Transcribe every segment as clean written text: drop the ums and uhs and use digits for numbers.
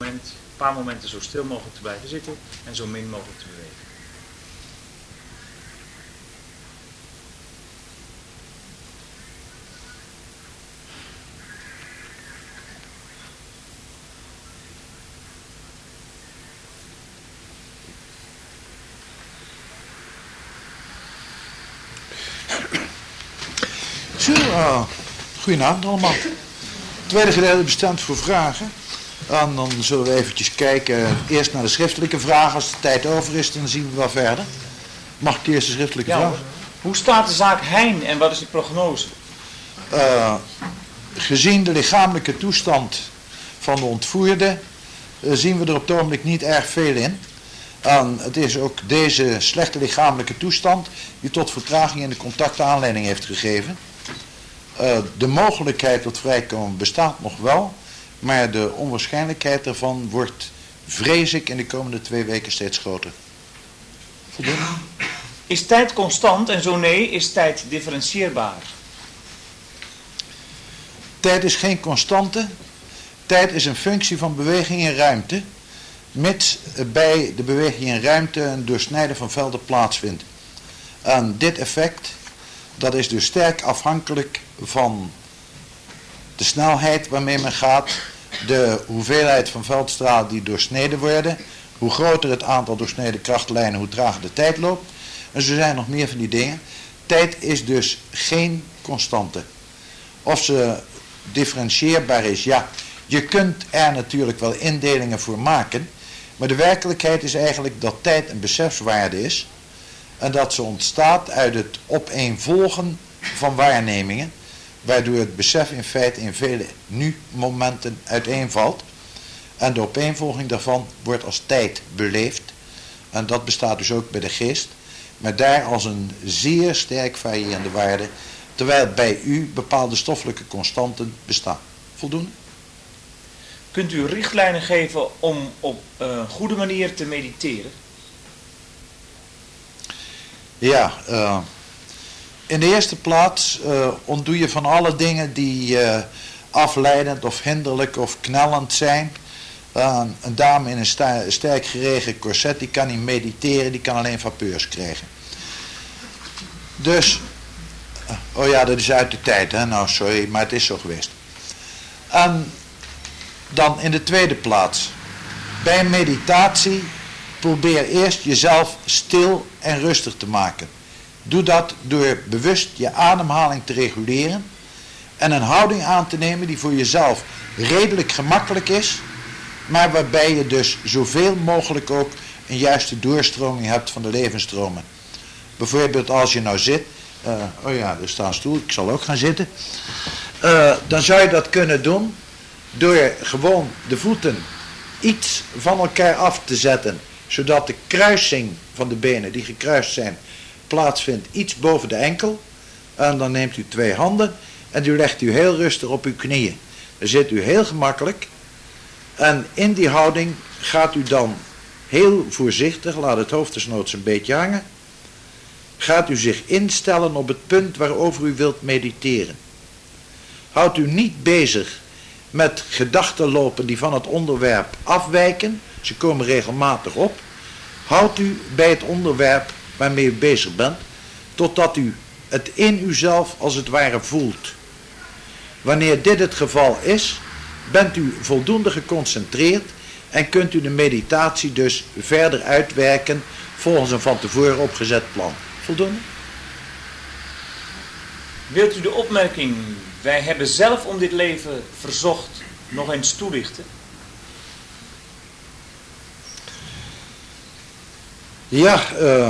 paar momenten zo stil mogelijk te blijven zitten en zo min mogelijk te bewegen. Goedenavond allemaal. Het tweede gedeelte bestaat voor vragen. En dan zullen we eventjes kijken, eerst naar de schriftelijke vragen. Als de tijd over is, dan zien we wel verder. Mag ik eerst de schriftelijke vraag? Hoe staat de zaak Heijn en wat is de prognose? Gezien de lichamelijke toestand van de ontvoerde, zien we er op het ogenblik niet erg veel in. En het is ook deze slechte lichamelijke toestand die tot vertraging in de contacten aanleiding heeft gegeven. De mogelijkheid tot vrijkomen bestaat nog wel, maar de onwaarschijnlijkheid ervan wordt, vrees ik, in de komende 2 weken steeds groter. Voldoende? Is tijd constant en zo nee, is tijd differentieerbaar? Tijd is geen constante. Tijd is een functie van beweging in ruimte, mits bij de beweging in ruimte een doorsnijden van velden plaatsvindt. En dit effect, dat is dus sterk afhankelijk van de snelheid waarmee men gaat, de hoeveelheid van veldstralen die doorsneden worden, hoe groter het aantal doorsneden krachtlijnen, hoe trager de tijd loopt. En zo zijn nog meer van die dingen. Tijd is dus geen constante. Of ze differentieerbaar is, ja, je kunt er natuurlijk wel indelingen voor maken, maar de werkelijkheid is eigenlijk dat tijd een besefswaarde is en dat ze ontstaat uit het opeenvolgen van waarnemingen, waardoor het besef in feite in vele nu-momenten uiteenvalt en de opeenvolging daarvan wordt als tijd beleefd en dat bestaat dus ook bij de geest, maar daar als een zeer sterk variërende waarde, terwijl bij u bepaalde stoffelijke constanten bestaan. Voldoende? Kunt u richtlijnen geven om op een goede manier te mediteren? Ja, in de eerste plaats ontdoe je van alle dingen die afleidend of hinderlijk of knellend zijn. Een dame in een sterk geregen corset, die kan niet mediteren, die kan alleen vapeurs krijgen. Dus, oh ja, dat is uit de tijd, hè? Nou sorry, maar het is zo geweest. En dan in de tweede plaats, bij meditatie probeer eerst jezelf stil en rustig te maken. Doe dat door bewust je ademhaling te reguleren en een houding aan te nemen die voor jezelf redelijk gemakkelijk is, maar waarbij je dus zoveel mogelijk ook een juiste doorstroming hebt van de levensstromen. Bijvoorbeeld als je nou zit, oh ja, er staat een stoel, ik zal ook gaan zitten, dan zou je dat kunnen doen door gewoon de voeten iets van elkaar af te zetten, zodat de kruising van de benen die gekruist zijn plaatsvindt iets boven de enkel. En dan neemt u 2 handen en u legt u heel rustig op uw knieën. Dan zit u heel gemakkelijk en in die houding gaat u dan heel voorzichtig, laat het hoofd desnoods een beetje hangen, gaat u zich instellen op het punt waarover u wilt mediteren. Houdt u niet bezig met gedachten lopen die van het onderwerp afwijken, ze komen regelmatig op. Houdt u bij het onderwerp waarmee u bezig bent, totdat u het in uzelf als het ware voelt. Wanneer dit het geval is, bent u voldoende geconcentreerd en kunt u de meditatie dus verder uitwerken volgens een van tevoren opgezet plan. Voldoende? Wilt u de opmerking, wij hebben zelf om dit leven verzocht, nog eens toelichten? Ja,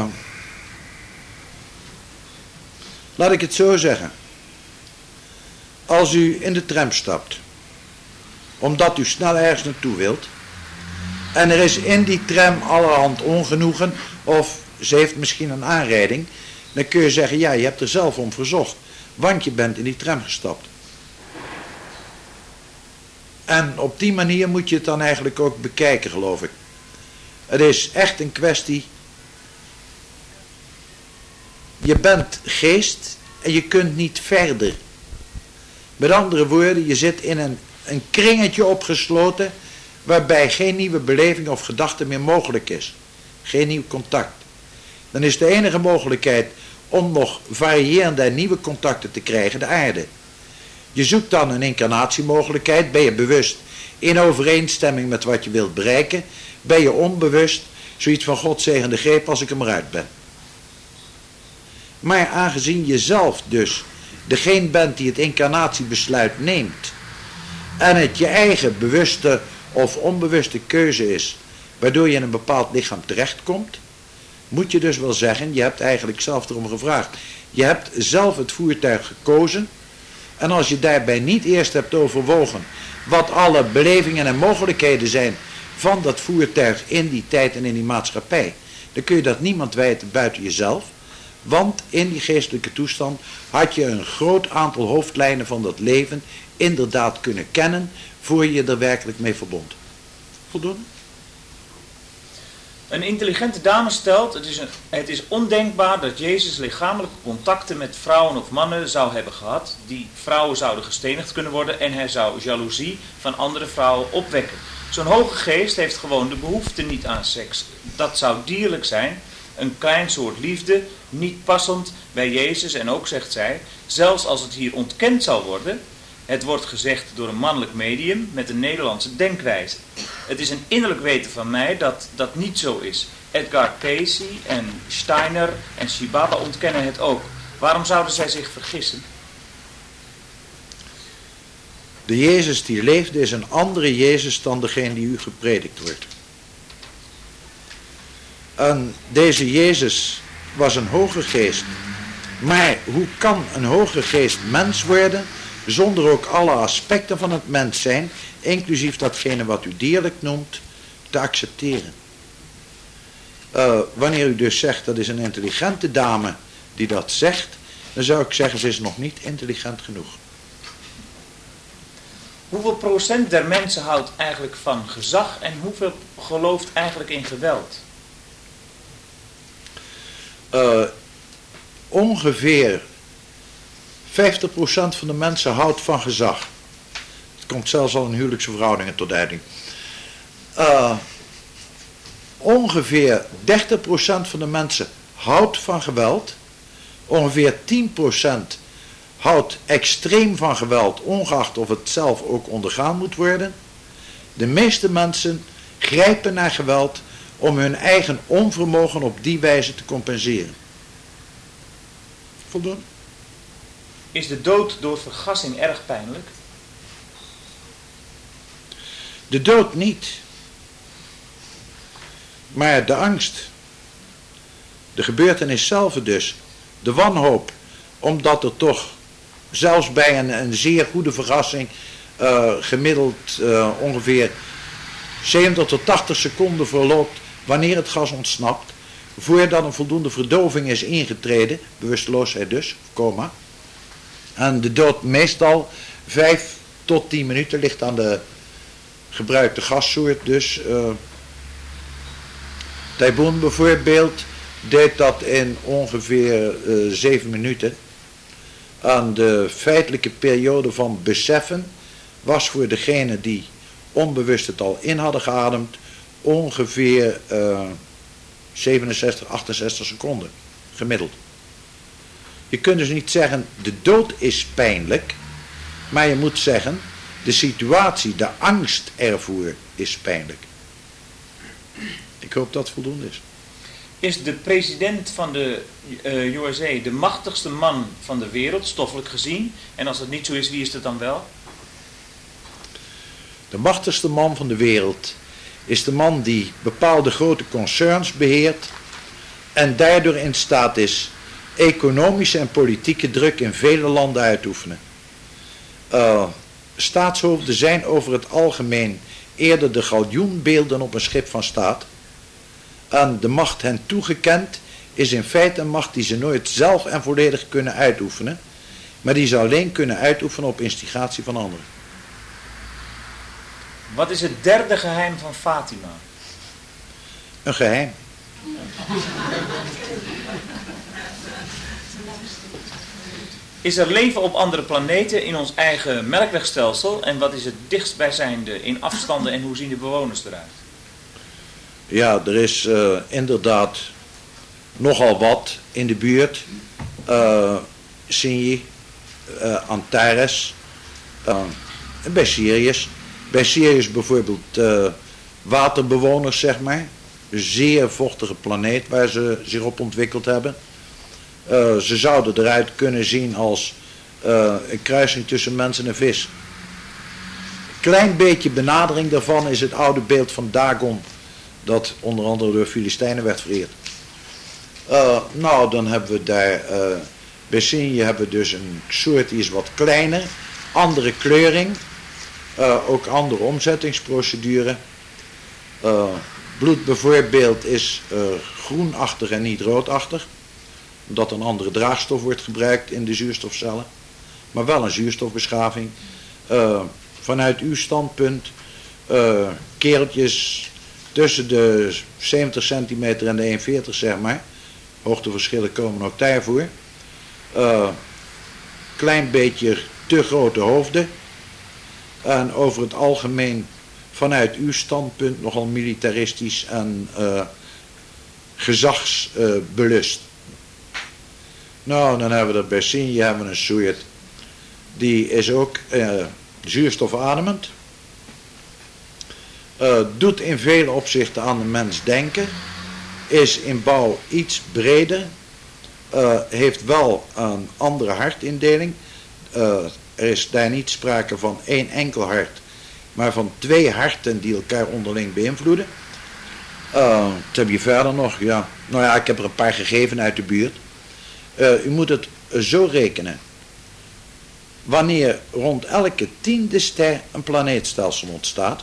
laat ik het zo zeggen. Als u in de tram stapt, omdat u snel ergens naartoe wilt, en er is in die tram allerhand ongenoegen, of ze heeft misschien een aanrijding, dan kun je zeggen, ja, je hebt er zelf om verzocht, want je bent in die tram gestapt. En op die manier moet je het dan eigenlijk ook bekijken, geloof ik. Het is echt een kwestie, je bent geest en je kunt niet verder. Met andere woorden, je zit in een kringetje opgesloten waarbij geen nieuwe beleving of gedachte meer mogelijk is. Geen nieuw contact. Dan is de enige mogelijkheid om nog variërende en nieuwe contacten te krijgen de aarde. Je zoekt dan een incarnatiemogelijkheid, ben je bewust in overeenstemming met wat je wilt bereiken, ben je onbewust zoiets van God zegende greep als ik er uit ben. Maar aangezien je zelf dus degene bent die het incarnatiebesluit neemt en het je eigen bewuste of onbewuste keuze is waardoor je in een bepaald lichaam terechtkomt, moet je dus wel zeggen, je hebt eigenlijk zelf erom gevraagd. Je hebt zelf het voertuig gekozen en als je daarbij niet eerst hebt overwogen wat alle belevingen en mogelijkheden zijn van dat voertuig in die tijd en in die maatschappij, dan kun je dat niemand wijten buiten jezelf, want in die geestelijke toestand had je een groot aantal hoofdlijnen van dat leven inderdaad kunnen kennen voor je er werkelijk mee verbond. Voldoende? Een intelligente dame stelt, het is ondenkbaar dat Jezus lichamelijke contacten met vrouwen of mannen zou hebben gehad. Die vrouwen zouden gestenigd kunnen worden en hij zou jaloezie van andere vrouwen opwekken. Zo'n hoge geest heeft gewoon de behoefte niet aan seks. Dat zou dierlijk zijn, een klein soort liefde, niet passend bij Jezus. En ook zegt zij, zelfs als het hier ontkend zal worden, het wordt gezegd door een mannelijk medium met een Nederlandse denkwijze. Het is een innerlijk weten van mij dat dat niet zo is. Edgar Cayce en Steiner en Shibaba ontkennen het ook. Waarom zouden zij zich vergissen? De Jezus die leefde is een andere Jezus dan degene die u gepredikt wordt. En deze Jezus was een hoge geest. Maar hoe kan een hoge geest mens worden zonder ook alle aspecten van het mens zijn, inclusief datgene wat u dierlijk noemt, te accepteren? Wanneer u dus zegt dat is een intelligente dame die dat zegt, dan zou ik zeggen ze is nog niet intelligent genoeg. Hoeveel procent der mensen houdt eigenlijk van gezag en hoeveel gelooft eigenlijk in geweld? Ongeveer 50% van de mensen houdt van gezag. Het komt zelfs al in huwelijkse verhoudingen tot uiting. Ongeveer 30% van de mensen houdt van geweld. Ongeveer 10% houdt extreem van geweld, ongeacht of het zelf ook ondergaan moet worden. De meeste mensen grijpen naar geweld om hun eigen onvermogen op die wijze te compenseren. Voldoende? Is de dood door vergassing erg pijnlijk? De dood niet. Maar de angst. De gebeurtenis zelf dus. De wanhoop. Omdat er toch zelfs bij een zeer goede verrassing gemiddeld ongeveer 70 tot 80 seconden verloopt wanneer het gas ontsnapt. Voordat een voldoende verdoving is ingetreden. Bewusteloosheid dus. Coma. En de dood meestal 5 tot 10 minuten ligt aan de gebruikte gassoort. Dus Taiboen bijvoorbeeld deed dat in ongeveer 7 minuten. Aan de feitelijke periode van beseffen was voor degene die onbewust het al in hadden geademd ongeveer 67, 68 seconden gemiddeld. Je kunt dus niet zeggen de dood is pijnlijk, maar je moet zeggen de situatie, de angst ervoor is pijnlijk. Ik hoop dat het voldoende is. Is de president van de USA de machtigste man van de wereld, stoffelijk gezien? En als dat niet zo is, wie is het dan wel? De machtigste man van de wereld is de man die bepaalde grote concerns beheert en daardoor in staat is economische en politieke druk in vele landen uit te oefenen. Staatshoofden zijn over het algemeen eerder de galjoenbeelden op een schip van staat. En de macht hen toegekend is in feite een macht die ze nooit zelf en volledig kunnen uitoefenen, maar die ze alleen kunnen uitoefenen op instigatie van anderen. Wat is het derde geheim van Fatima? Een geheim. Is er leven op andere planeten in ons eigen melkwegstelsel? En wat is het dichtstbijzijnde in afstanden en hoe zien de bewoners eruit? Ja, er is inderdaad nogal wat in de buurt. Zie je, Antares, bij Sirius. Bij Sirius bijvoorbeeld waterbewoners, zeg maar. Een zeer vochtige planeet waar ze zich op ontwikkeld hebben. Ze zouden eruit kunnen zien als een kruising tussen mens en een vis. Een klein beetje benadering daarvan is het oude beeld van Dagon, dat onder andere door Filistijnen werd vereerd. Nou, dan hebben we daar, bij Sinje hebben we dus een soort die is wat kleiner, andere kleuring, ook andere omzettingsprocedure. Bloed bijvoorbeeld is groenachtig en niet roodachtig, omdat een andere draagstof wordt gebruikt in de zuurstofcellen, maar wel een zuurstofbeschaving. Vanuit uw standpunt, kereltjes tussen de 70 centimeter en de 1,40 zeg maar, hoogteverschillen komen ook daarvoor. Klein beetje te grote hoofden en over het algemeen vanuit uw standpunt nogal militaristisch en gezagsbelust. Nou, dan hebben we er bij Sinje hebben we een soort, die is ook zuurstofademend. Doet in vele opzichten aan de mens denken. Is in bouw iets breder. Heeft wel een andere hartindeling. Er is daar niet sprake van één enkel hart, maar van twee harten die elkaar onderling beïnvloeden. Wat heb je verder nog? Ja. Nou ja, ik heb er een paar gegeven uit de buurt. U moet het zo rekenen. Wanneer rond elke 10e ster een planeetstelsel ontstaat,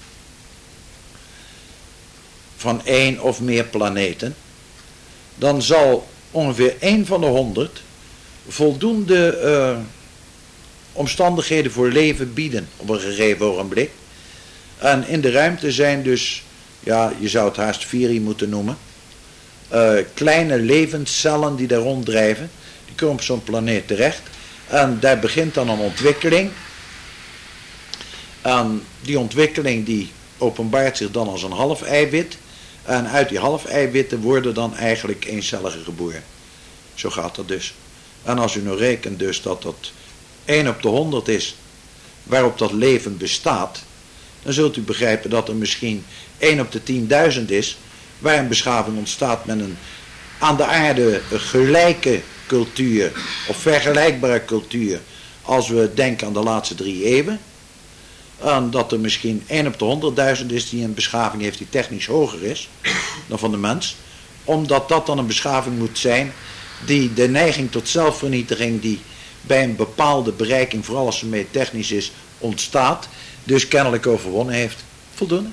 van 1 of meer planeten, dan zal ongeveer 1 van de 100 voldoende omstandigheden voor leven bieden op een gegeven ogenblik. En in de ruimte zijn dus, ja, je zou het haast Viri moeten noemen, kleine levenscellen die daar ronddrijven, die komen op zo'n planeet terecht. En daar begint dan een ontwikkeling. En die ontwikkeling die openbaart zich dan als een half eiwit. En uit die half eiwitten worden dan eigenlijk eencellige geboren. Zo gaat dat dus. En als u nou rekent dus dat dat 1 op de 100 is waarop dat leven bestaat, dan zult u begrijpen dat er misschien 1 op de 10.000 is waar een beschaving ontstaat met een aan de aarde gelijke cultuur of vergelijkbare cultuur als we denken aan de laatste 3 eeuwen. En dat er misschien 1 op de 100.000 is die een beschaving heeft die technisch hoger is dan van de mens. Omdat dat dan een beschaving moet zijn die de neiging tot zelfvernietiging die bij een bepaalde bereiking, vooral als ze mee technisch is, ontstaat, dus kennelijk overwonnen heeft. Voldoende.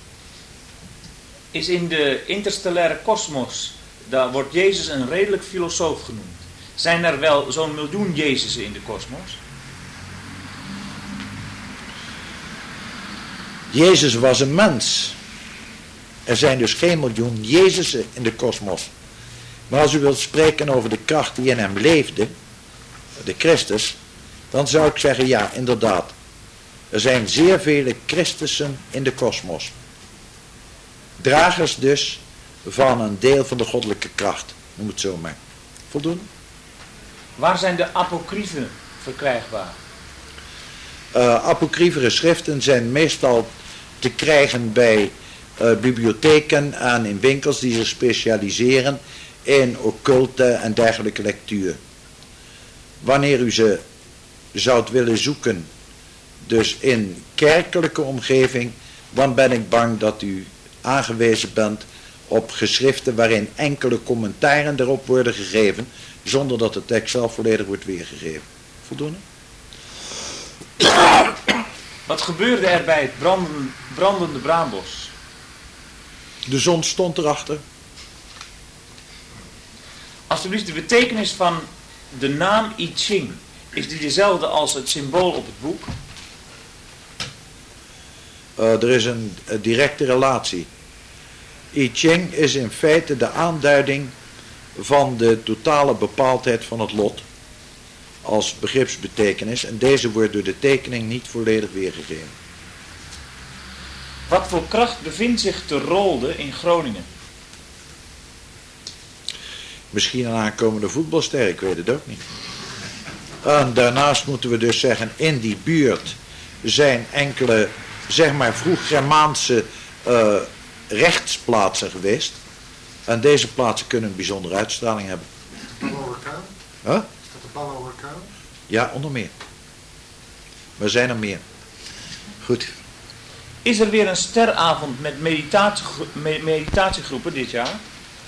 Is in de interstellaire kosmos, daar wordt Jezus een redelijk filosoof genoemd. Zijn er wel zo'n miljoen Jezusen in de kosmos? Jezus was een mens. Er zijn dus geen miljoen Jezusen in de kosmos. Maar als u wilt spreken over de kracht die in hem leefde, de Christus, dan zou ik zeggen, ja, inderdaad. Er zijn zeer vele Christussen in de kosmos. Dragers dus van een deel van de goddelijke kracht. Noem het zo maar. Voldoende? Waar zijn de apocryfen verkrijgbaar? Apocryfere schriften zijn meestal te krijgen bij bibliotheken en in winkels die zich specialiseren in occulte en dergelijke lectuur. Wanneer u ze zou willen zoeken, dus in kerkelijke omgeving, dan ben ik bang dat u aangewezen bent op geschriften waarin enkele commentaren erop worden gegeven, zonder dat de tekst zelf volledig wordt weergegeven. Voldoende? Wat gebeurde er bij het brandende braambos? De zon stond erachter. Alsjeblieft, de betekenis van de naam I Ching, is die dezelfde als het symbool op het boek? Er is een directe relatie. I Ching is in feite de aanduiding van de totale bepaaldheid van het lot. als begripsbetekenis en deze wordt door de tekening niet volledig weergegeven. Wat voor kracht bevindt zich te Rolde in Groningen? Misschien een aankomende voetbalster, ik weet het ook niet. En daarnaast moeten we dus zeggen, in die buurt zijn enkele, zeg maar, vroeg-Germaanse rechtsplaatsen geweest. En deze plaatsen kunnen een bijzondere uitstraling hebben. Ballenwerkuil? Huh? Is dat de Ballenwerkuil? Ja, onder meer. Maar er zijn er meer. Goed. Is er weer een steravond met meditatiegroepen dit jaar?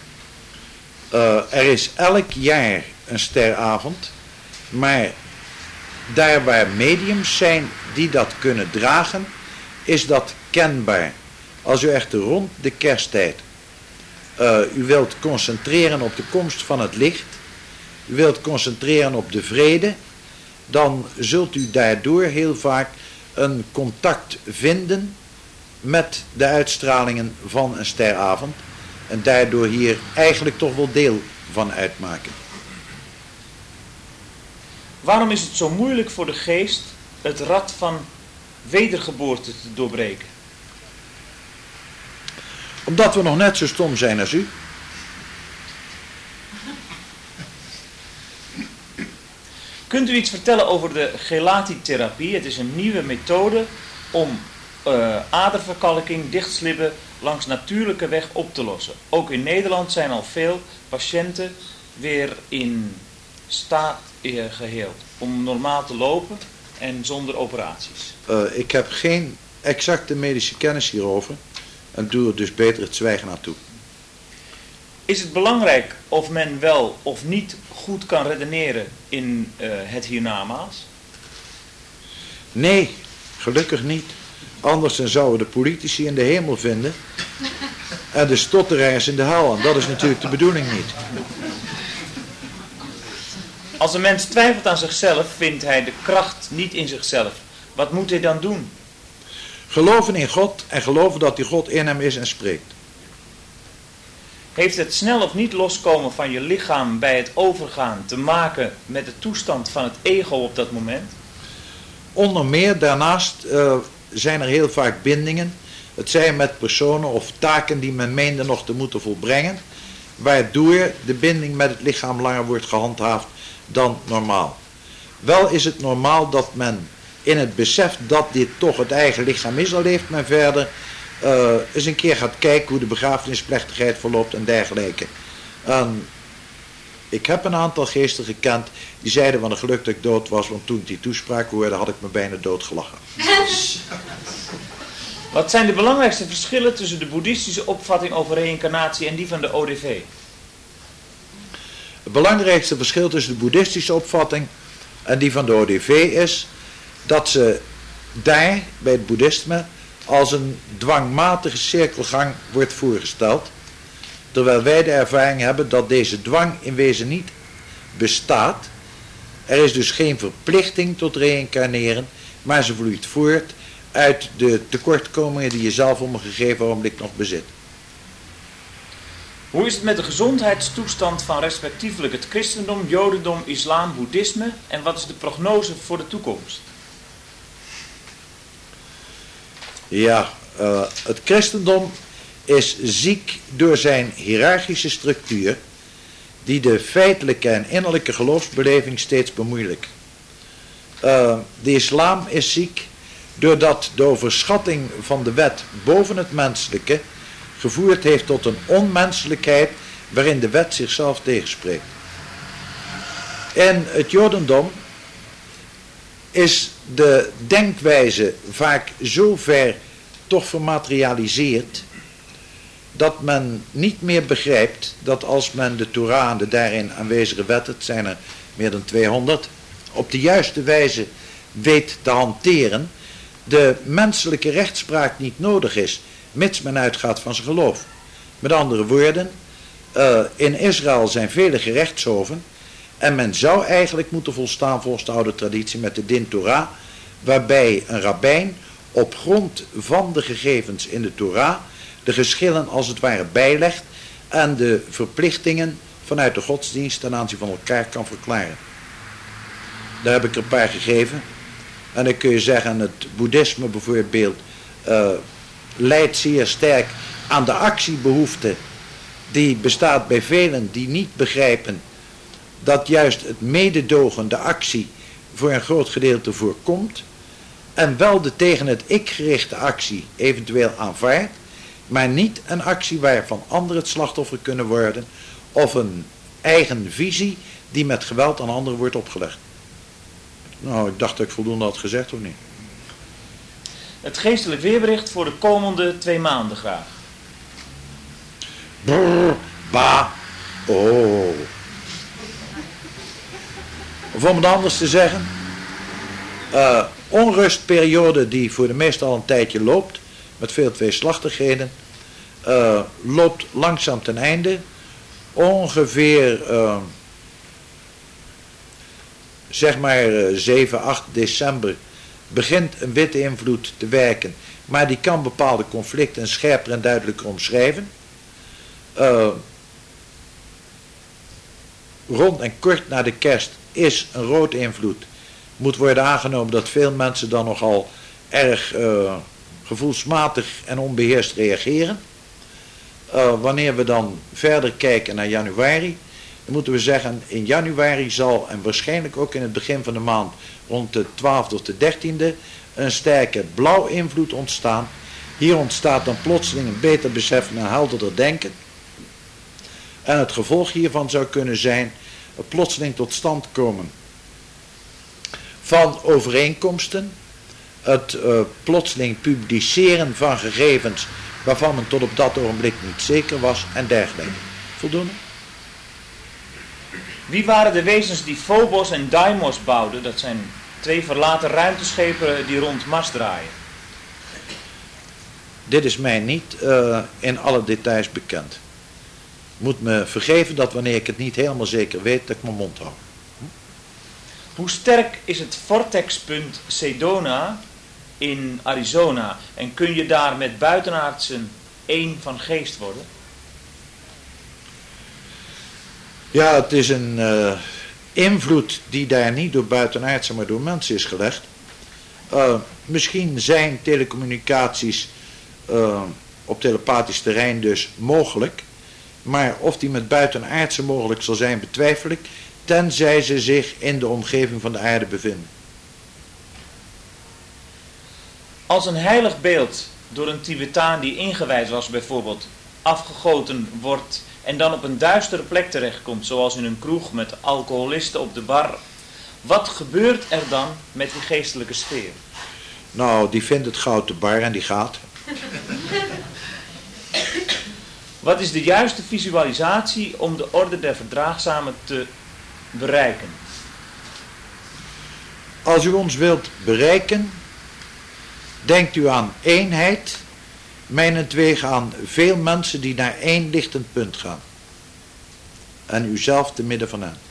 Er is elk jaar een steravond, maar daar waar mediums zijn die dat kunnen dragen, is dat kenbaar. Als u echter rond de kersttijd u wilt concentreren op de komst van het licht, u wilt concentreren op de vrede, dan zult u daardoor heel vaak een contact vinden met de uitstralingen van een steravond en daardoor hier eigenlijk toch wel deel van uitmaken. Waarom is het zo moeilijk voor de geest het rad van wedergeboorte te doorbreken? Omdat we nog net zo stom zijn als u. Kunt u iets vertellen over de gelatitherapie? Het is een nieuwe methode om aderverkalking, dichtslippen langs natuurlijke weg op te lossen. Ook in Nederland zijn al veel patiënten weer in staat geheeld om normaal te lopen en zonder operaties. Ik heb geen exacte medische kennis hierover en doe er dus beter het zwijgen aan toe. Is het belangrijk of men wel of niet goed kan redeneren in het hiernamaals? Nee, gelukkig niet. Anders dan zouden de politici in de hemel vinden en de stotteraars in de hel. En dat is natuurlijk de bedoeling niet. Als een mens twijfelt aan zichzelf, vindt hij de kracht niet in zichzelf. Wat moet hij dan doen? Geloven in God en geloven dat die God in hem is en spreekt. Heeft het snel of niet loskomen van je lichaam bij het overgaan te maken met de toestand van het ego op dat moment? Onder meer daarnaast zijn er heel vaak bindingen. Het zijn met personen of taken die men meende nog te moeten volbrengen, waardoor de binding met het lichaam langer wordt gehandhaafd dan normaal. Wel is het normaal dat men in het besef dat dit toch het eigen lichaam is, al leeft men verder, eens een keer gaat kijken hoe de begrafenisplechtigheid verloopt en dergelijke. Ik heb een aantal geesten gekend die zeiden van het geluk dat ik dood was, want toen ik die toespraak hoorde had ik me bijna doodgelachen. Wat zijn de belangrijkste verschillen tussen de boeddhistische opvatting over reïncarnatie en die van de ODV? Het belangrijkste verschil tussen de boeddhistische opvatting en die van de ODV is dat ze daar bij het boeddhisme als een dwangmatige cirkelgang wordt voorgesteld, terwijl wij de ervaring hebben dat deze dwang in wezen niet bestaat. Er is dus geen verplichting tot reïncarneren, maar ze vloeit voort uit de tekortkomingen die je zelf op een gegeven ogenblik nog bezit. Hoe is het met de gezondheidstoestand van respectievelijk het christendom, jodendom, islam, boeddhisme en wat is de prognose voor de toekomst? Ja, het christendom is ziek door zijn hiërarchische structuur die de feitelijke en innerlijke geloofsbeleving steeds bemoeilijkt. De islam is ziek doordat de overschatting van de wet boven het menselijke gevoerd heeft tot een onmenselijkheid waarin de wet zichzelf tegenspreekt. In het jodendom is de denkwijze vaak zo ver toch vermaterialiseerd dat men niet meer begrijpt dat als men de Torah en de daarin aanwezige wetten, het zijn er meer dan 200, op de juiste wijze weet te hanteren, de menselijke rechtspraak niet nodig is, mits men uitgaat van zijn geloof. Met andere woorden, in Israël zijn vele gerechtshoven en men zou eigenlijk moeten volstaan volgens de oude traditie met de Din Torah, waarbij een rabbijn op grond van de gegevens in de Torah de geschillen als het ware bijlegt en de verplichtingen vanuit de godsdienst ten aanzien van elkaar kan verklaren. Daar heb ik er een paar gegeven. En dan kun je zeggen, het boeddhisme bijvoorbeeld leidt zeer sterk aan de actiebehoefte die bestaat bij velen die niet begrijpen dat juist het mededogen, de actie, voor een groot gedeelte voorkomt en wel de tegen het ik gerichte actie eventueel aanvaardt, maar niet een actie waarvan anderen het slachtoffer kunnen worden of een eigen visie die met geweld aan anderen wordt opgelegd. Nou, ik dacht dat ik voldoende had gezegd, of niet? Het geestelijk weerbericht voor de komende 2 maanden graag. Brrr, ba, oh. Of om het anders te zeggen, onrustperiode die voor de meesten al een tijdje loopt, met veel tweeslachtigheden, loopt langzaam ten einde. Ongeveer, zeg maar 7, 8 december begint een witte invloed te werken, maar die kan bepaalde conflicten scherper en duidelijker omschrijven. Rond en kort na de kerst is een rood invloed. Moet worden aangenomen dat veel mensen dan nogal erg gevoelsmatig en onbeheerst reageren. Wanneer we dan verder kijken naar januari, dan moeten we zeggen, in januari zal, en waarschijnlijk ook in het begin van de maand, rond de 12e of de 13e, een sterke blauw invloed ontstaan. Hier ontstaat dan plotseling een beter besef en een helderder denken. En het gevolg hiervan zou kunnen zijn het plotseling tot stand komen van overeenkomsten, het plotseling publiceren van gegevens waarvan men tot op dat ogenblik niet zeker was en dergelijke. Voldoende? Wie waren de wezens die Phobos en Deimos bouwden? Dat zijn 2 verlaten ruimteschepen die rond Mars draaien. Dit is mij niet in alle details bekend. Moet me vergeven dat wanneer ik het niet helemaal zeker weet, dat ik mijn mond hou. Hoe sterk is het vortexpunt Sedona in Arizona? En kun je daar met buitenaardsen één van geest worden? Ja, het is een invloed die daar niet door buitenaardsen, maar door mensen is gelegd. Misschien zijn telecommunicaties op telepathisch terrein dus mogelijk. Maar of die met buitenaardse mogelijk zal zijn, betwijfel ik, tenzij ze zich in de omgeving van de aarde bevinden. Als een heilig beeld door een Tibetaan die ingewijd was bijvoorbeeld afgegoten wordt en dan op een duistere plek terechtkomt, zoals in een kroeg met alcoholisten op de bar, wat gebeurt er dan met die geestelijke sfeer? Nou, die vindt het goud te bar en die gaat. Wat is de juiste visualisatie om de orde der verdraagzamen te bereiken? Als u ons wilt bereiken, denkt u aan eenheid, mijnentwege aan veel mensen die naar één lichtend punt gaan. En u zelf te midden van hen.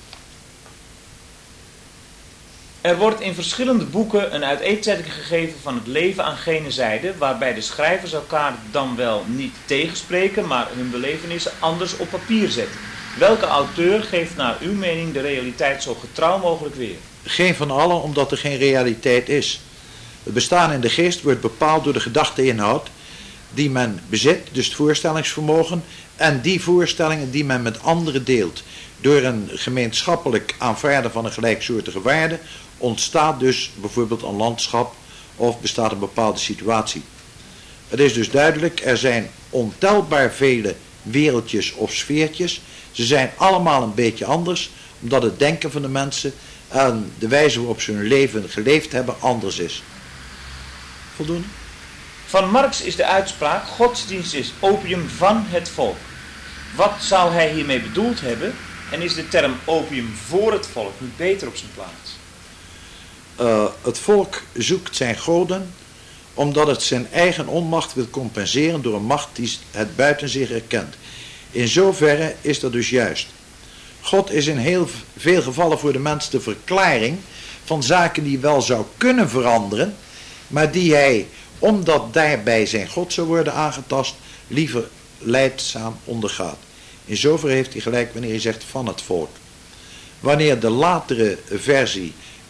Er wordt in verschillende boeken een uiteenzetting gegeven van het leven aan gene zijde, waarbij de schrijvers elkaar dan wel niet tegenspreken, maar hun belevenissen anders op papier zetten. Welke auteur geeft naar uw mening de realiteit zo getrouw mogelijk weer? Geen van allen, omdat er geen realiteit is. Het bestaan in de geest wordt bepaald door de gedachteinhoud die men bezit, dus het voorstellingsvermogen, en die voorstellingen die men met anderen deelt. Door een gemeenschappelijk aanvaarden van een gelijksoortige waarde ontstaat dus bijvoorbeeld een landschap of bestaat een bepaalde situatie. Het is dus duidelijk, er zijn ontelbaar vele wereldjes of sfeertjes. Ze zijn allemaal een beetje anders, omdat het denken van de mensen en de wijze waarop ze hun leven geleefd hebben anders is. Voldoende? Van Marx is de uitspraak: godsdienst is opium van het volk. Wat zou hij hiermee bedoeld hebben? En is de term opium voor het volk niet beter op zijn plaats? Het volk zoekt zijn goden omdat het zijn eigen onmacht wil compenseren door een macht die het buiten zich erkent. In zoverre is dat dus juist. God is in heel veel gevallen voor de mens de verklaring van zaken die wel zou kunnen veranderen, maar die hij, omdat daarbij zijn God zou worden aangetast, liever lijdzaam ondergaat. In zoverre heeft hij gelijk wanneer hij zegt van het volk. Wanneer de latere versie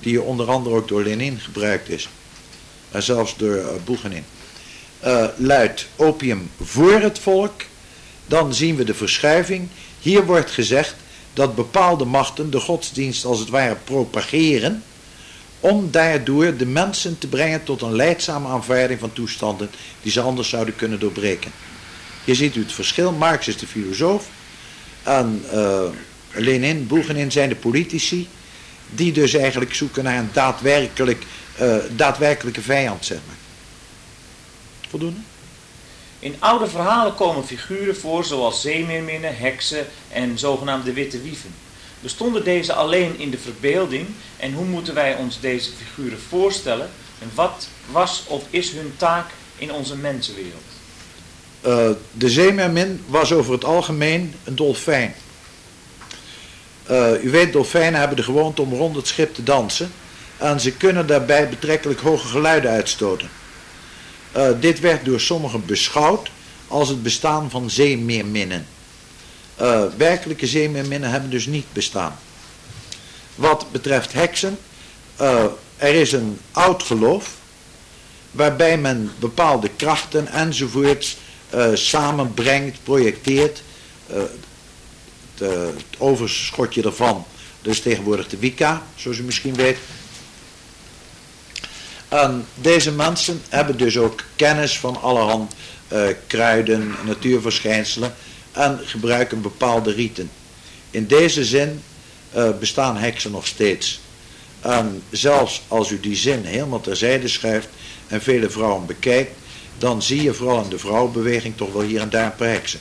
die onder andere ook door Lenin gebruikt is, en zelfs door Boegenin, luidt opium voor het volk, dan zien we de verschuiving. Hier wordt gezegd dat bepaalde machten de godsdienst als het ware propageren, om daardoor de mensen te brengen tot een lijdzame aanvaarding van toestanden die ze anders zouden kunnen doorbreken. Hier ziet u het verschil. Marx is de filosoof en Lenin, Boegenin zijn de politici, die dus eigenlijk zoeken naar een daadwerkelijke vijand, zeg maar. Voldoende? In oude verhalen komen figuren voor zoals zeemeerminnen, heksen en zogenaamde witte wieven. Bestonden deze alleen in de verbeelding en hoe moeten wij ons deze figuren voorstellen en wat was of is hun taak in onze mensenwereld? De zeemeermin was over het algemeen een dolfijn. U weet, dolfijnen hebben de gewoonte om rond het schip te dansen en ze kunnen daarbij betrekkelijk hoge geluiden uitstoten. Dit werd door sommigen beschouwd als het bestaan van zeemeerminnen. Werkelijke zeemeerminnen hebben dus niet bestaan. Wat betreft heksen, er is een oud geloof waarbij men bepaalde krachten enzovoorts samenbrengt, projecteert. Het overschotje daarvan, dus tegenwoordig de Wicca, zoals u misschien weet. En deze mensen hebben dus ook kennis van allerhand kruiden, natuurverschijnselen en gebruiken bepaalde riten. In deze zin bestaan heksen nog steeds. En zelfs als u die zin helemaal terzijde schuift en vele vrouwen bekijkt, dan zie je vooral in de vrouwenbeweging toch wel hier en daar een paar heksen.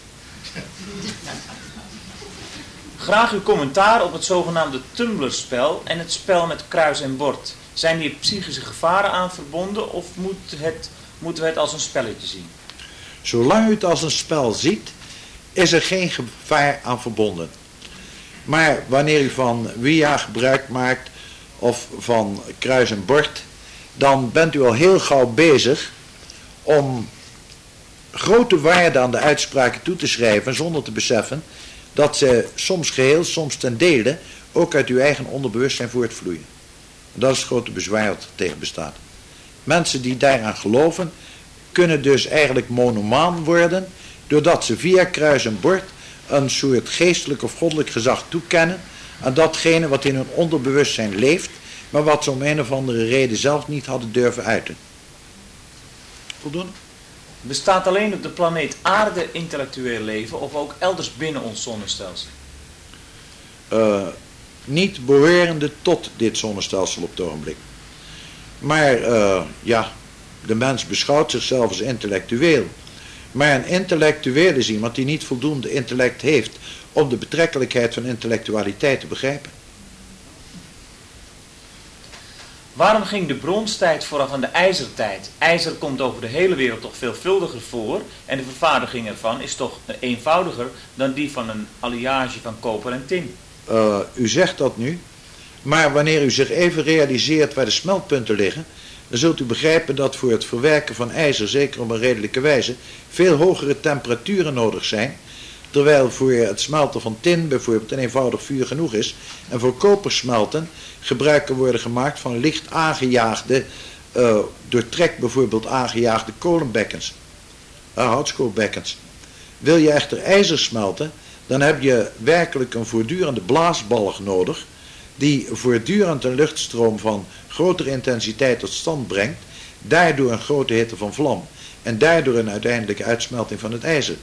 Graag uw commentaar op het zogenaamde tumblerspel en het spel met kruis en bord. Zijn hier psychische gevaren aan verbonden of moeten we het als een spelletje zien? Zolang u het als een spel ziet, is er geen gevaar aan verbonden. Maar wanneer u van Ouija gebruik maakt of van kruis en bord, dan bent u al heel gauw bezig om grote waarde aan de uitspraken toe te schrijven zonder te beseffen dat ze soms geheel, soms ten dele ook uit uw eigen onderbewustzijn voortvloeien. En dat is het grote bezwaar wat er tegen bestaat. Mensen die daaraan geloven kunnen dus eigenlijk monomaan worden doordat ze via kruis en bord een soort geestelijk of goddelijk gezag toekennen aan datgene wat in hun onderbewustzijn leeft, maar wat ze om een of andere reden zelf niet hadden durven uiten. Voldoende? Bestaat alleen op de planeet Aarde intellectueel leven of ook elders binnen ons zonnestelsel? Niet behorende tot dit zonnestelsel op het ogenblik. Maar de mens beschouwt zichzelf als intellectueel. Maar een intellectueel is iemand die niet voldoende intellect heeft om de betrekkelijkheid van intellectualiteit te begrijpen. Waarom ging de bronstijd vooraf aan de ijzertijd? IJzer komt over de hele wereld toch veelvuldiger voor en de vervaardiging ervan is toch eenvoudiger dan die van een alliage van koper en tin. U zegt dat nu, maar wanneer u zich even realiseert waar de smeltpunten liggen, dan zult u begrijpen dat voor het verwerken van ijzer, zeker op een redelijke wijze, veel hogere temperaturen nodig zijn, terwijl voor het smelten van tin bijvoorbeeld een eenvoudig vuur genoeg is. En voor kopersmelten gebruiken worden gemaakt van licht aangejaagde, door trek bijvoorbeeld aangejaagde kolenbekkens, houtskoolbekkens. Wil je echter ijzer smelten, dan heb je werkelijk een voortdurende blaasbalg nodig, die voortdurend een luchtstroom van grotere intensiteit tot stand brengt, daardoor een grote hitte van vlam en daardoor een uiteindelijke uitsmelting van het ijzer.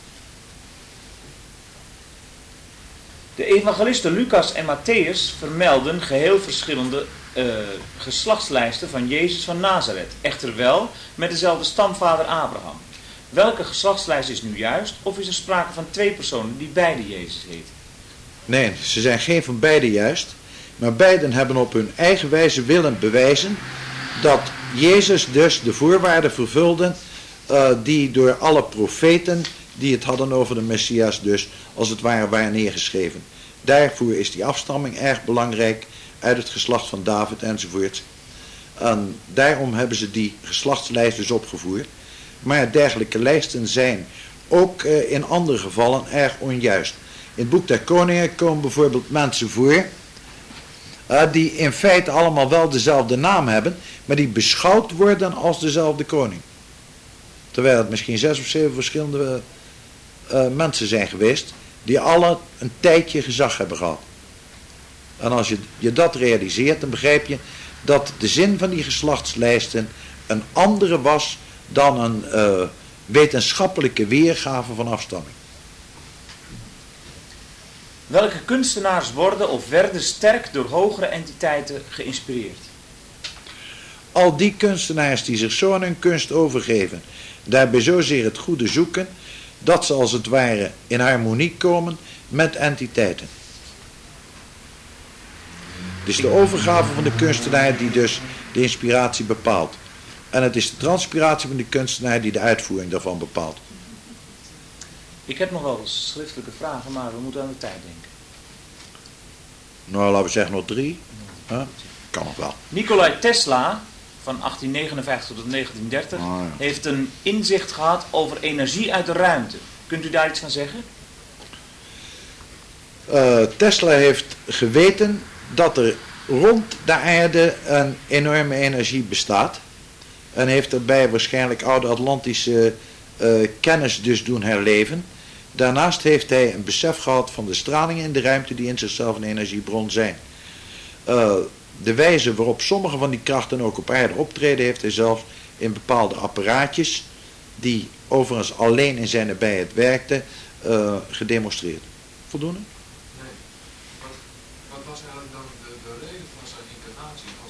De evangelisten Lucas en Matthäus vermelden geheel verschillende geslachtslijsten van Jezus van Nazareth, echter wel met dezelfde stamvader Abraham. Welke geslachtslijst is nu juist, of is er sprake van twee personen die beide Jezus heten? Nee, ze zijn geen van beide juist, maar beiden hebben op hun eigen wijze willen bewijzen dat Jezus dus de voorwaarden vervulde die door alle profeten die het hadden over de Messias dus als het ware waren neergeschreven. Daarvoor is die afstamming erg belangrijk uit het geslacht van David enzovoort. En daarom hebben ze die geslachtslijst dus opgevoerd. Maar dergelijke lijsten zijn ook in andere gevallen erg onjuist. In het boek der Koningen komen bijvoorbeeld mensen voor Die in feite allemaal wel dezelfde naam hebben, maar die beschouwd worden als dezelfde koning. Terwijl het misschien 6 of 7 verschillende mensen zijn geweest, die alle een tijdje gezag hebben gehad. En als je dat realiseert, dan begrijp je dat de zin van die geslachtslijsten een andere was dan een wetenschappelijke weergave van afstamming. Welke kunstenaars worden of werden sterk door hogere entiteiten geïnspireerd? Al die kunstenaars die zich zo aan hun kunst overgeven, daarbij zozeer het goede zoeken, dat ze als het ware in harmonie komen met entiteiten. Het is de overgave van de kunstenaar die dus de inspiratie bepaalt. En het is de transpiratie van de kunstenaar die de uitvoering daarvan bepaalt. Ik heb nog wel schriftelijke vragen, maar we moeten aan de tijd denken. Nou, laten we zeggen nog 3. Kan nog wel. Nikola Tesla, van 1859 tot 1930, heeft een inzicht gehad over energie uit de ruimte. Kunt u daar iets van zeggen? Tesla heeft geweten dat er rond de aarde een enorme energie bestaat. En heeft daarbij waarschijnlijk oude Atlantische kennis dus doen herleven. Daarnaast heeft hij een besef gehad van de stralingen in de ruimte die in zichzelf een energiebron zijn. De wijze waarop sommige van die krachten ook op aarde optreden heeft hij zelf in bepaalde apparaatjes, die overigens alleen in zijn nabijheid werkten, gedemonstreerd. Voldoende? Nee. Wat was eigenlijk dan de reden van zijn incarnatie, als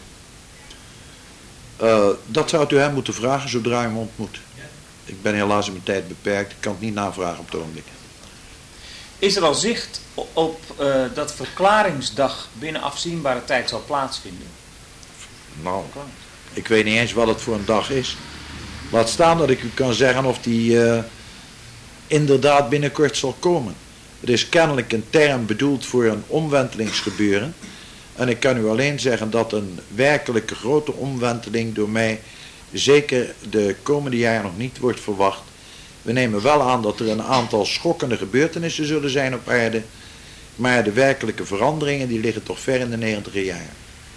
dat zo is? Dat zou u hem moeten vragen zodra u hem ontmoet. Ik ben helaas in mijn tijd beperkt, ik kan het niet navragen op het ogenblik. Is er al zicht op dat verklaringsdag binnen afzienbare tijd zal plaatsvinden? Nou, ik weet niet eens wat het voor een dag is. Laat staan dat ik u kan zeggen of die inderdaad binnenkort zal komen. Het is kennelijk een term bedoeld voor een omwentelingsgebeuren. En ik kan u alleen zeggen dat een werkelijke grote omwenteling door mij zeker de komende jaren nog niet wordt verwacht. We nemen wel aan dat er een aantal schokkende gebeurtenissen zullen zijn op aarde, maar de werkelijke veranderingen die liggen toch ver in de 90er jaren.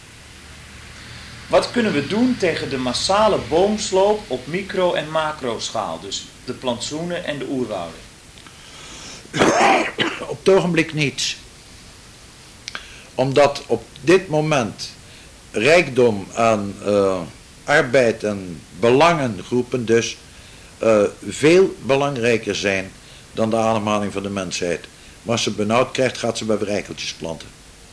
Wat kunnen we doen tegen de massale boomsloop op micro- en macroschaal, dus de plantsoenen en de oerwouden? Op het ogenblik niets. Omdat op dit moment rijkdom aan arbeid en belangengroepen dus veel belangrijker zijn dan de ademhaling van de mensheid. Maar als ze benauwd krijgt, gaat ze bij eikeltjes planten.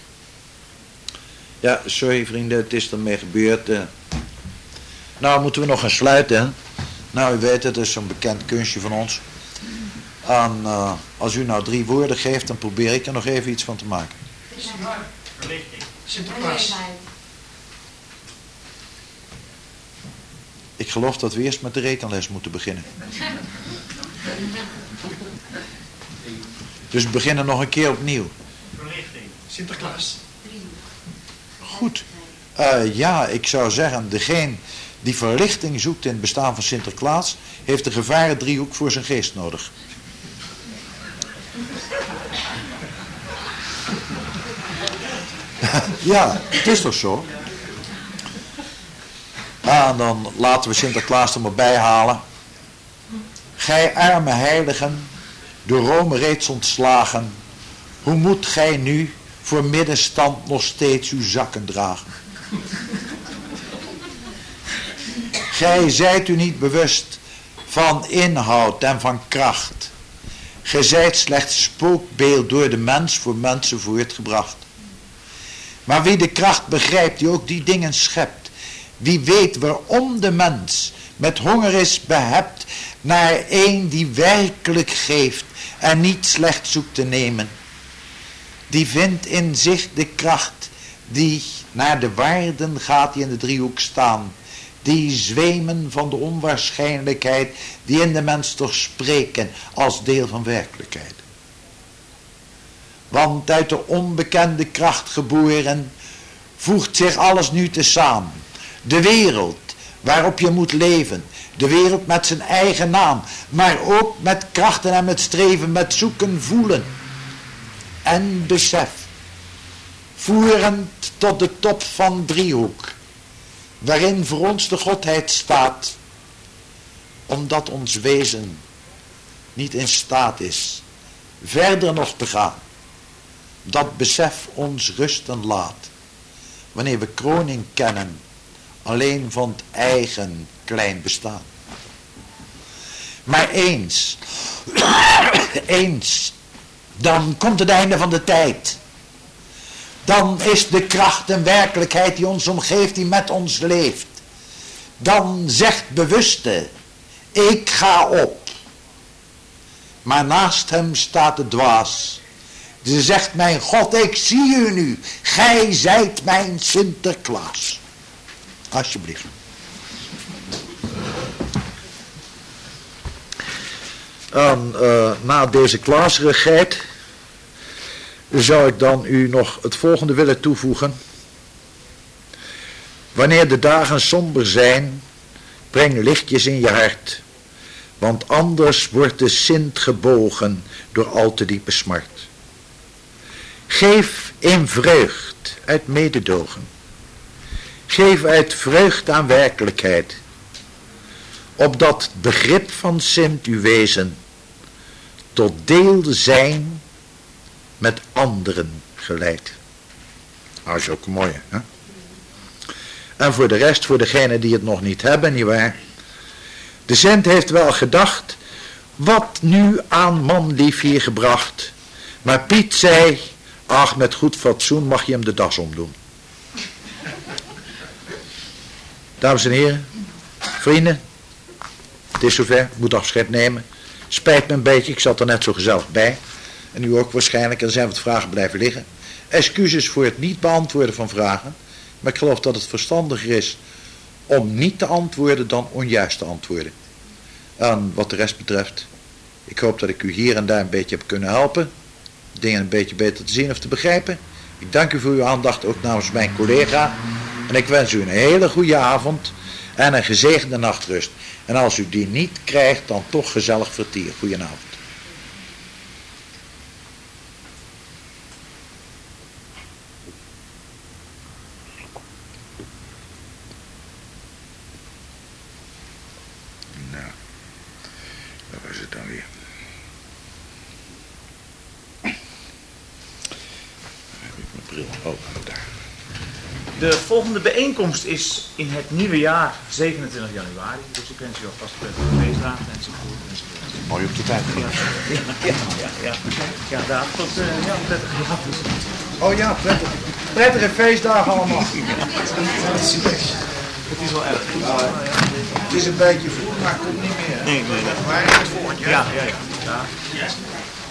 Ja, sorry vrienden, het is ermee gebeurd. Nou, moeten we nog gaan sluiten, hè? Nou, u weet het, is zo'n bekend kunstje van ons. En als u nou 3 woorden geeft, dan probeer ik er nog even iets van te maken. Verlichting. Sinterklaas. Ik geloof dat we eerst met de rekenles moeten beginnen. Dus we beginnen nog een keer opnieuw. Verlichting. Sinterklaas. Goed. Ja, ik zou zeggen, degene die verlichting zoekt in het bestaan van Sinterklaas, heeft de gevarendriehoek voor zijn geest nodig. Ja, het is toch zo? En dan laten we Sinterklaas er maar bij halen. Gij arme heiligen, door Rome reeds ontslagen, hoe moet gij nu voor middenstand nog steeds uw zakken dragen? Gij zijt u niet bewust van inhoud en van kracht. Gij zijt slechts spookbeeld door de mens voor mensen voortgebracht. Maar wie de kracht begrijpt die ook die dingen schept, wie weet waarom de mens met honger is behept naar een die werkelijk geeft en niet slecht zoekt te nemen, die vindt in zich de kracht die naar de waarden gaat die in de driehoek staan, die zwemen van de onwaarschijnlijkheid die in de mens toch spreken als deel van werkelijkheid. Want uit de onbekende kracht geboren voegt zich alles nu tezamen. De wereld waarop je moet leven, de wereld met zijn eigen naam, maar ook met krachten en met streven, met zoeken, voelen en besef voerend tot de top van driehoek, waarin voor ons de Godheid staat, omdat ons wezen niet in staat is verder nog te gaan. Dat besef ons rusten laat, wanneer we kroning kennen, alleen van het eigen klein bestaan. Maar eens, dan komt het einde van de tijd. Dan is de kracht en werkelijkheid die ons omgeeft, die met ons leeft. Dan zegt bewuste, ik ga op. Maar naast hem staat de dwaas. Ze zegt, mijn God, ik zie u nu. Gij zijt mijn Sinterklaas. Alsjeblieft. Na deze klaasrigheid zou ik dan u nog het volgende willen toevoegen. Wanneer de dagen somber zijn, breng lichtjes in je hart, want anders wordt de Sint gebogen door al te diepe smart. Geef in vreugd uit mededogen. Geef uit vreugd aan werkelijkheid, opdat het begrip van Sint uw wezen tot deel zijn met anderen geleidt. Dat is ook mooi, hè? En voor de rest, voor degenen die het nog niet hebben, nietwaar? De Sint heeft wel gedacht, wat nu aan manlief hier gebracht. Maar Piet zei, ach, met goed fatsoen mag je hem de das omdoen. Dames en heren, vrienden, het is zover, ik moet afscheid nemen. Spijt me een beetje, ik zat er net zo gezellig bij. En u ook waarschijnlijk, en dan zijn we het vragen blijven liggen. Excuses voor het niet beantwoorden van vragen. Maar ik geloof dat het verstandiger is om niet te antwoorden dan onjuist te antwoorden. En wat de rest betreft, ik hoop dat ik u hier en daar een beetje heb kunnen helpen. Dingen een beetje beter te zien of te begrijpen. Ik dank u voor uw aandacht, ook namens mijn collega. En ik wens u een hele goede avond en een gezegende nachtrust. En als u die niet krijgt, dan toch gezellig vertier. Goedenavond. Nou, dat was het dan weer. Dan heb ik mijn bril. Oh, daar. De volgende bijeenkomst is in het nieuwe jaar, 27 januari. Dus ik wens u alvast prettige feestdagen enzovoort. Mooi op de tijd. Ja, daar tot prettige dag. Oh ja, prettige feestdagen allemaal. Het is wel erg. Het is een beetje vroeg, maar het komt niet meer. Nee. Waar is het volgend jaar? Ja.